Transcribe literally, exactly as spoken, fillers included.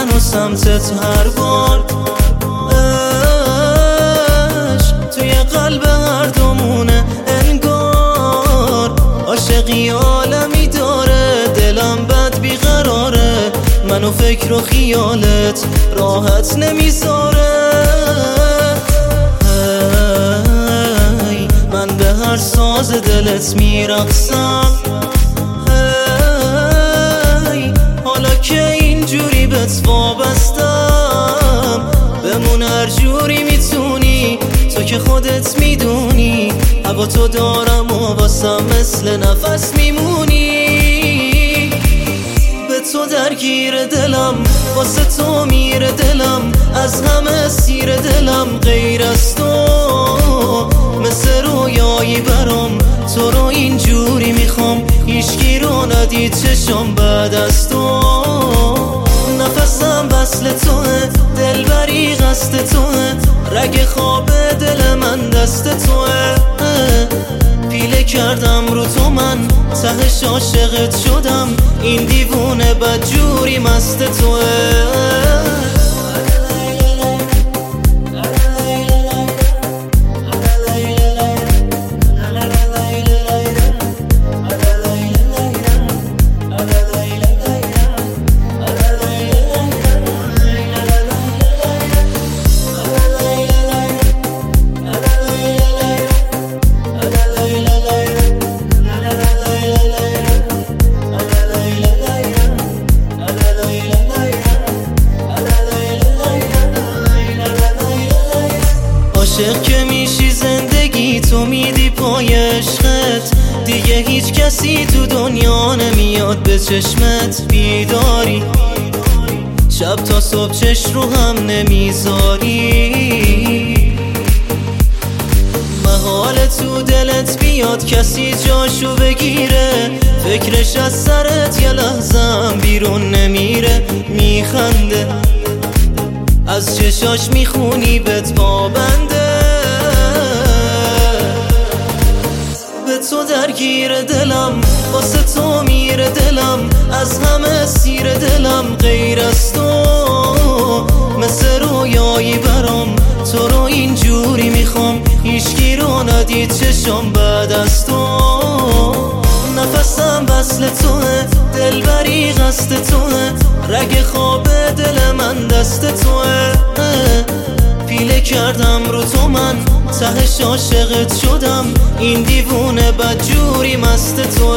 منو سمتت هر بار. عشق توی قلب هر دومونه انگار، عاشقی عالمی داره، دلم بد بیقراره، منو فکر و خیالت راحت نمیذاره. هی من به هر ساز دلت میرقصم، هی حالا که اینجوری بهت وابستم، بمون هر جوری میتونی، تو که خودت میدونی هوا تو دارم و واسم مثل نفس میمونی. به تو درگیر دلم، واسه تو میره دلم، از همه سیر دلم غیر از تو، مثل رویایی برام تو رو اینجوری میخوام، هیچکی رو ندید چشم بعد از تو. نفسم وصل توه، دلبری قصد توه، رگ خواب دل من دست توه. پیله کردم رو تو من، تهش عاشقت شدم، این دیوونه بدجوری مست توه. عاشق که میشی زندگی تو میدی پای عشقت، دیگه هیچ کسی تو دنیا نمیاد به چشمت. بیداری شب تا صبح چش رو هم نمیذاری، محال تو دلت بیاد کسی جاشو بگیره، فکرش از سرت یه لحظم بیرون نمیره. میخنده از چشاش میخونی بهت پابنده، به تو درگیر دلم، واسه تو میره دلم، از همه سیر دلم غیر از تو، مثل رویایی برام تو رو اینجوری میخوام، هیچکی رو ندید چشم بعد از تو. نفسم وصل توه، دلبری قصد توه، رگ خواب دل من دست توه. پیله کردم رو تو من، تهش عاشقت شدم، این دیوونه بدجوری مست توه.